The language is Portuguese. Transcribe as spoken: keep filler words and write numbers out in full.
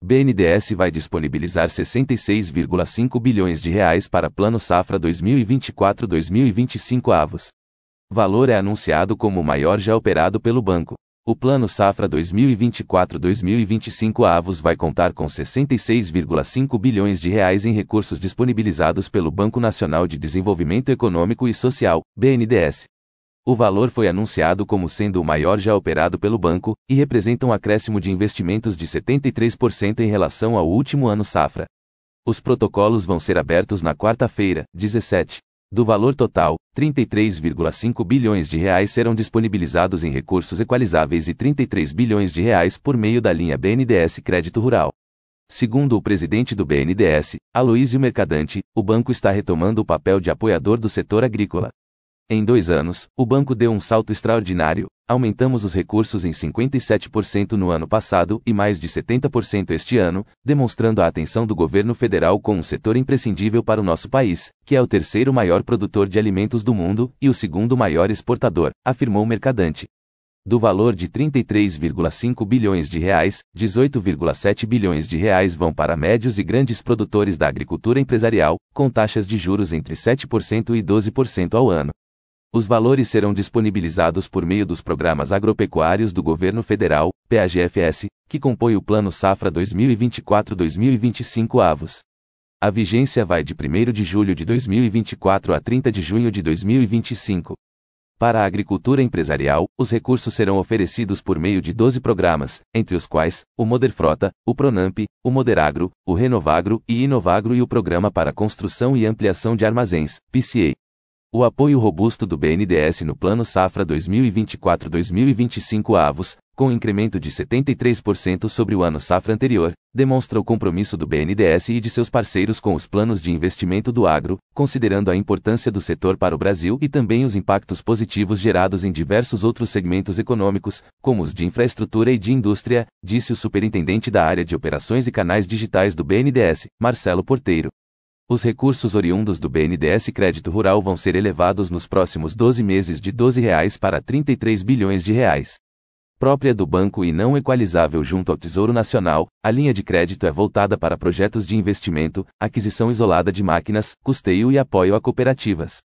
B N D E S vai disponibilizar sessenta e seis vírgula cinco bilhões de reais para Plano Safra dois mil e vinte e quatro a dois mil e vinte e cinco avos. Valor é anunciado como o maior já operado pelo banco. O Plano Safra dois mil e vinte e quatro a dois mil e vinte e cinco avos vai contar com sessenta e seis vírgula cinco bilhões de reais em recursos disponibilizados pelo Banco Nacional de Desenvolvimento Econômico e Social, B N D E S. O valor foi anunciado como sendo o maior já operado pelo banco, e representa um acréscimo de investimentos de setenta e três por cento em relação ao último ano safra. Os protocolos vão ser abertos na quarta-feira, dezessete. Do valor total, trinta e três vírgula cinco bilhões de reais serão disponibilizados em recursos equalizáveis e trinta e três bilhões de reais por meio da linha B N D E S Crédito Rural. Segundo o presidente do B N D E S, Aloísio Mercadante, o banco está retomando o papel de apoiador do setor agrícola. Em dois anos, o banco deu um salto extraordinário. Aumentamos os recursos em cinquenta e sete por cento no ano passado e mais de setenta por cento este ano, demonstrando a atenção do governo federal com um setor imprescindível para o nosso país, que é o terceiro maior produtor de alimentos do mundo e o segundo maior exportador, afirmou Mercadante. Do valor de trinta e três vírgula cinco bilhões de reais, dezoito vírgula sete bilhões de reais vão para médios e grandes produtores da agricultura empresarial, com taxas de juros entre sete por cento e doze por cento ao ano. Os valores serão disponibilizados por meio dos programas agropecuários do governo federal, P A G F S, que compõe o Plano Safra dois mil e vinte e quatro a dois mil e vinte e cinco avos. A vigência vai de primeiro de julho de dois mil e vinte e quatro a trinta de junho de dois mil e vinte e cinco. Para a agricultura empresarial, os recursos serão oferecidos por meio de doze programas, entre os quais, o Moderfrota, o Pronamp, o Moderagro, o Renovagro e Inovagro e o Programa para Construção e Ampliação de Armazéns, P C A. O apoio robusto do B N D E S no Plano Safra dois mil e vinte e quatro a dois mil e vinte e cinco avos, com incremento de setenta e três por cento sobre o ano safra anterior, demonstra o compromisso do B N D E S e de seus parceiros com os planos de investimento do agro, considerando a importância do setor para o Brasil e também os impactos positivos gerados em diversos outros segmentos econômicos, como os de infraestrutura e de indústria, disse o superintendente da área de operações e canais digitais do B N D E S, Marcelo Porteiro. Os recursos oriundos do B N D E S Crédito Rural vão ser elevados nos próximos doze meses de doze reais para trinta e três bilhões de reais. Própria do banco e não equalizável junto ao Tesouro Nacional, a linha de crédito é voltada para projetos de investimento, aquisição isolada de máquinas, custeio e apoio a cooperativas.